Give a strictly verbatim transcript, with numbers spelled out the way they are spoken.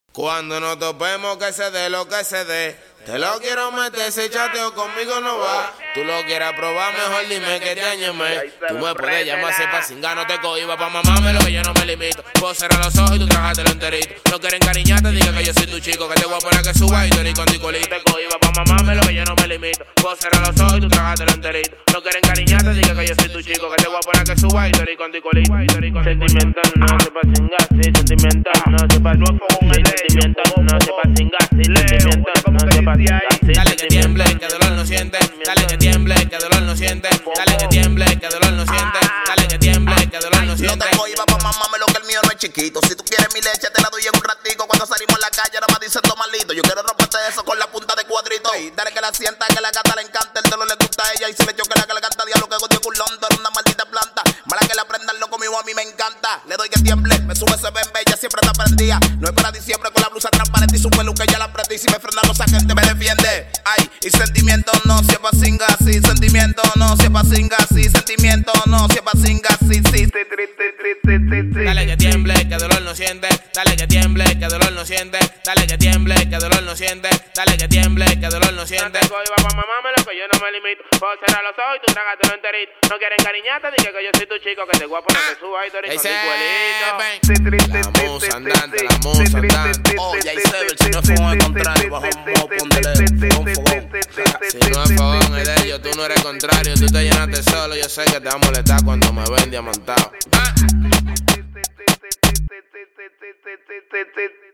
Cuando nos topemos que se dé lo que se dé, te lo quiero meter, ese chateo conmigo no va. Tú lo quieras probar, mejor dime que te añeme. Tú me puedes llamar, sepa singa, no te cohiba pa' mamármelo que yo no me limito. Puedo cerrar los ojos y tú trajátelo enterito. No quieres encariñarte, diga que yo soy tu chico, que te voy a poner que suba y tú eres con tu colito. Te cohiba pa' mamármelo que yo no me limito. Puedo cerrar los ojos y tú trajátelo enterito. No quieres encariñarte, diga que yo soy tu chico, que te voy a poner que suba y tú eres con tu colito. Sentimental, no sepa singar, sí, sentimental, no sepa sentimental, no sepa singar, sí, sentimental, no sepa singar. Dale que tiemble, que dolor no siente. Dale que tiemble, que dolor no siente. Dale que tiemble, que dolor no siente. Dale que tiemble, que dolor no siente. No te cohibas pa' mamármelo que el mío no es chiquito. Si tú quieres mi leche te la doy en un ratico. Cuando salimos a la calle nada más dicen malito. Yo quiero romperte eso con la punta de cuadrito. Ey, dale que la sienta, que la gata le encanta. El dolor le gusta a ella y si le choque la que le canta diablo que odio culón. Tú eres una maldita planta. Mala que la aprendan lo conmigo a mí me encanta. Le doy que tiemble, me sube ese bembe, ella siempre está prendida. No es para diciembre con la blusa transparente y su peluca ya la aprendí. Si me frena los agentes me defiende. Ay, y sentimiento no se pasinga así. Sentimiento no se pasinga así. Sentimiento no se pasinga así. Sí, sí, triste, triste, triste. Dale que tiemble, que dolor no siente. Dale que tiemble, que dolor no siente. Dale que tiemble, que dolor no siente. Dale que tiemble, que dolor no siente. No te cohibas pa' mamármelo que yo no me limito. Puedo cerrar los ojos y tú trágatelo enterito. No quieres encariñarte, dije que yo soy tu chico, que te voy a poner que suba y tú eres con tu cuelito. La musa andante, la musa andante. Oh, ya hice ver, si no es fogón al contrario, bajo un modo, ponele fogón, fogón. Si no es fogón es de ellos, tú no eres contrario. Tú te llenaste solo, yo sé que te va a molestar cuando me ven diamantado. Ah.